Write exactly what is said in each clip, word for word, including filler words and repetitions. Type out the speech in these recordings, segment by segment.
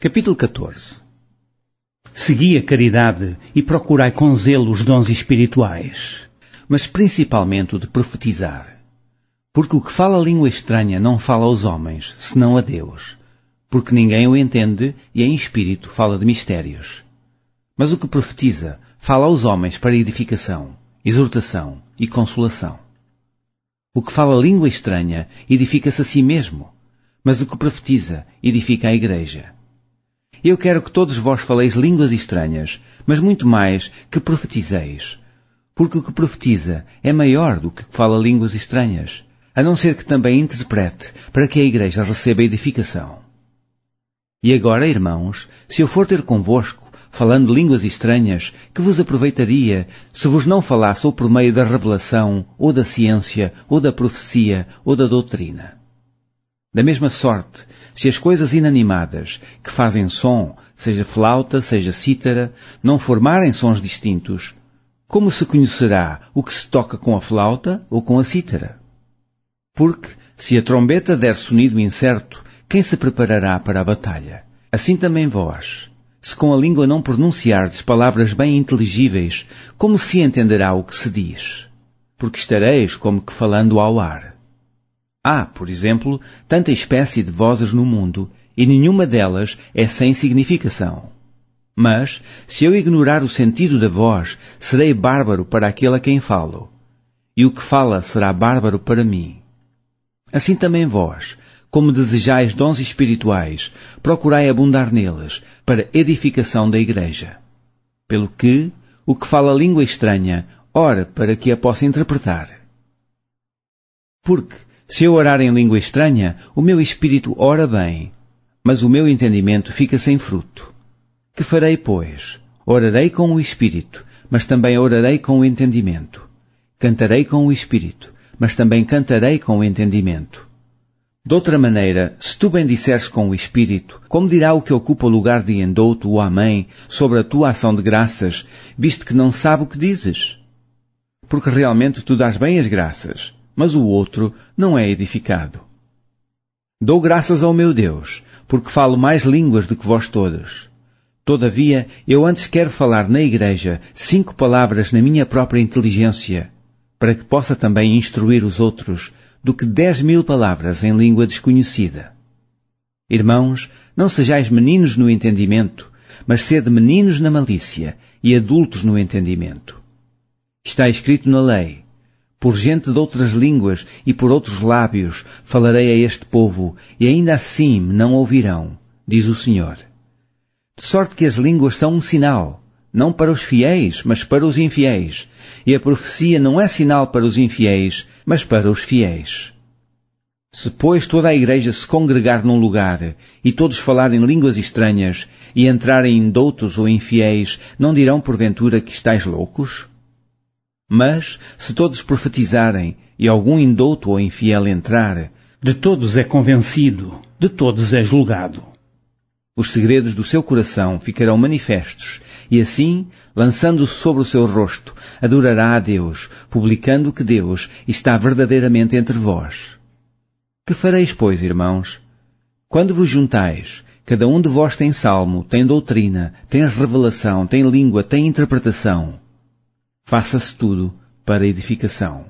Capítulo catorze. Segui a caridade e procurai com zelo os dons espirituais, mas principalmente o de profetizar. Porque o que fala língua estranha não fala aos homens, senão a Deus, porque ninguém o entende e em espírito fala de mistérios. Mas o que profetiza fala aos homens para edificação, exortação e consolação. O que fala língua estranha edifica-se a si mesmo, mas o que profetiza edifica a igreja. Eu quero que todos vós faleis línguas estranhas, mas muito mais que profetizeis, porque o que profetiza é maior do que fala línguas estranhas, a não ser que também interprete para que a igreja receba edificação. E agora, irmãos, se eu for ter convosco, falando línguas estranhas, que vos aproveitaria se vos não falasse ou por meio da revelação, ou da ciência, ou da profecia, ou da doutrina? Da mesma sorte, se as coisas inanimadas, que fazem som, seja flauta, seja cítara, não formarem sons distintos, como se conhecerá o que se toca com a flauta ou com a cítara? Porque, se a trombeta der sonido incerto, quem se preparará para a batalha? Assim também vós, se com a língua não pronunciardes palavras bem inteligíveis, como se entenderá o que se diz? Porque estareis como que falando ao ar. Há, por exemplo, tanta espécie de vozes no mundo, e nenhuma delas é sem significação. Mas, se eu ignorar o sentido da voz, serei bárbaro para aquele a quem falo, e o que fala será bárbaro para mim. Assim também vós, como desejais dons espirituais, procurai abundar neles, para edificação da igreja. Pelo que, o que fala língua estranha, ora para que a possa interpretar. Porque, se eu orar em língua estranha, o meu espírito ora bem, mas o meu entendimento fica sem fruto. Que farei, pois? Orarei com o espírito, mas também orarei com o entendimento. Cantarei com o espírito, mas também cantarei com o entendimento. De outra maneira, se tu bendisseres com o espírito, como dirá o que ocupa o lugar de endouto ou amém sobre a tua ação de graças, visto que não sabe o que dizes? Porque realmente tu dás bem as graças, mas o outro não é edificado. Dou graças ao meu Deus, porque falo mais línguas do que vós todos. Todavia, eu antes quero falar na igreja cinco palavras na minha própria inteligência, para que possa também instruir os outros, do que dez mil palavras em língua desconhecida. Irmãos, não sejais meninos no entendimento, mas sede meninos na malícia e adultos no entendimento. Está escrito na lei: por gente de outras línguas e por outros lábios falarei a este povo, e ainda assim me não ouvirão, diz o Senhor. De sorte que as línguas são um sinal, não para os fiéis, mas para os infiéis, e a profecia não é sinal para os infiéis, mas para os fiéis. Se, pois, toda a igreja se congregar num lugar, e todos falarem línguas estranhas, e entrarem indoutos ou infiéis, não dirão porventura que estáis loucos? Mas, se todos profetizarem, e algum indouto ou infiel entrar, de todos é convencido, de todos é julgado. Os segredos do seu coração ficarão manifestos, e assim, lançando-se sobre o seu rosto, adorará a Deus, publicando que Deus está verdadeiramente entre vós. Que fareis, pois, irmãos? Quando vos juntais, cada um de vós tem salmo, tem doutrina, tem revelação, tem língua, tem interpretação. Faça-se tudo para edificação.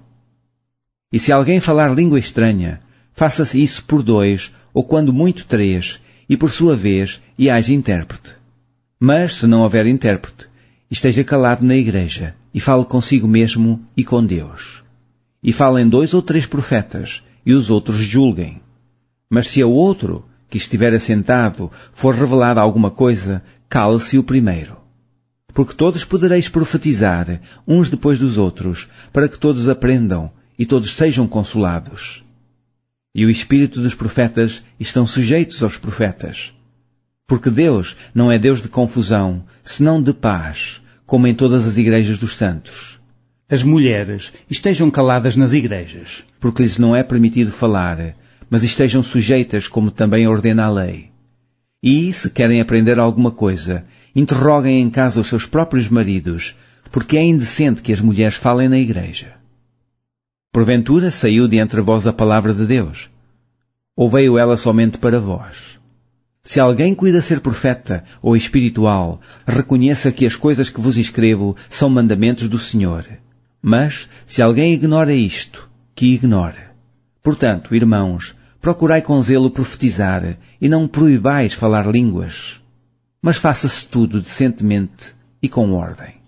E se alguém falar língua estranha, faça-se isso por dois, ou quando muito três, e por sua vez, e haja intérprete. Mas, se não houver intérprete, esteja calado na igreja, e fale consigo mesmo e com Deus. E falem dois ou três profetas, e os outros julguem. Mas se ao outro, que estiver assentado, for revelada alguma coisa, cale-se o primeiro. Porque todos podereis profetizar, uns depois dos outros, para que todos aprendam, e todos sejam consolados. E o espírito dos profetas estão sujeitos aos profetas. Porque Deus não é Deus de confusão, senão de paz, como em todas as igrejas dos santos. As mulheres estejam caladas nas igrejas, porque lhes não é permitido falar, mas estejam sujeitas como também ordena a lei. E, se querem aprender alguma coisa, interroguem em casa os seus próprios maridos, porque é indecente que as mulheres falem na igreja. Porventura saiu de entre vós a palavra de Deus? Ou veio ela somente para vós? Se alguém cuida ser profeta ou espiritual, reconheça que as coisas que vos escrevo são mandamentos do Senhor. Mas, se alguém ignora isto, que ignore. Portanto, irmãos, procurai com zelo profetizar e não proibais falar línguas. Mas faça-se tudo decentemente e com ordem.